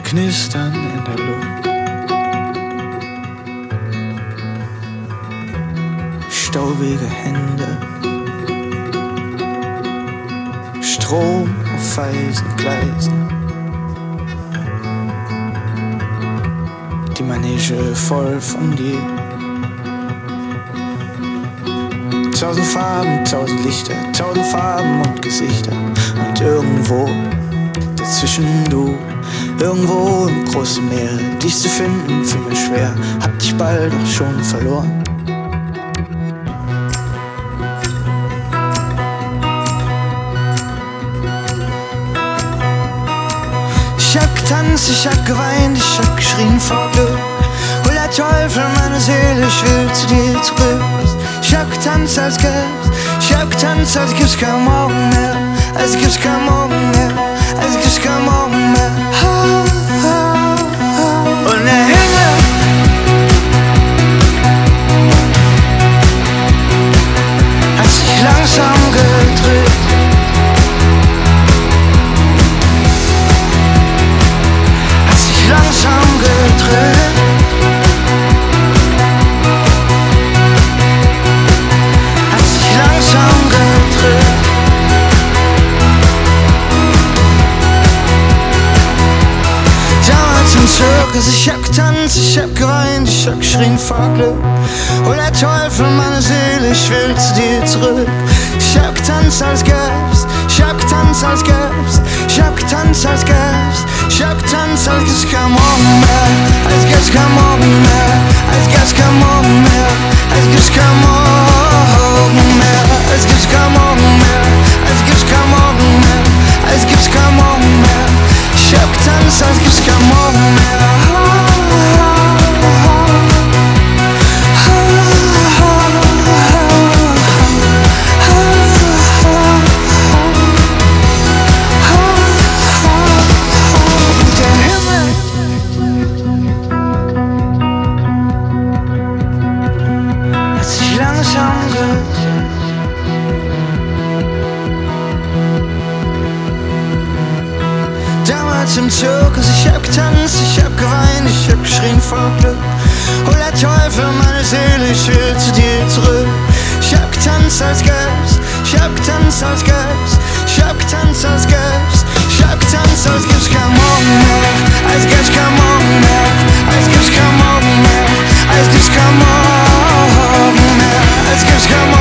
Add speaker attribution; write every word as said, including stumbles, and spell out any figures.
Speaker 1: Knistern in der Luft, staubige Hände, Strom auf weißen Gleisen, die Manege voll von dir. Tausend Farben, tausend Lichter, tausend Farben und Gesichter. Und irgendwo dazwischen du, irgendwo im großen Meer. Dich zu finden, für mich schwer, hab dich bald auch schon verloren. Ich hab getanzt, ich hab geweint, ich hab geschrien vor Glück. Hol der Teufel meine Seele, ich will zu dir zurück. Ich hab getanzt, als gäb's, ich hab getanzt, als gibt's kein Morgen mehr, als gibt's kein Morgen mehr, als gibt's kein Morgen mehr. Ha, ha, ha. Und der Himmel hat sich langsam gedreht. Hat sich langsam gedreht. Ich hab getanzt, ich hab geweint, ich hab geschrien vor Glück. Hol der Teufel meine Seele, ich will zu dir zurück. Ich hab getanzt, als gäb's, ich hab getanzt, als gäb's, ich hab getanzt, als gäb's, ich hab getanzt, als gibt's kein Morgen mehr, als gibt's kein Morgen mehr, als gibt's kein Morgen mehr, als gibt's kein Morgen mehr, als gibt's kein Morgen mehr, als gibt's kein Morgen mehr, als gibt's kein Morgen mehr. Ich hab getanzt, als gibt's kein Morgen mehr. Im Zirkus, ich hab getanzt, ich hab geweint, ich hab geschrien vor Glück. Hol der Teufel meine Seele, ich will zu dir zurück. Ich hab getanzt, als gäb's, ich hab getanzt, als gäb's, ich hab getanzt, als gäb's, ich hab getanzt, als gibt's kein Morgen mehr, als gibt's kein Morgen mehr, als gibt's kein Morgen mehr, als gibt's kein Morgen mehr, als gibt's kein Morgen mehr.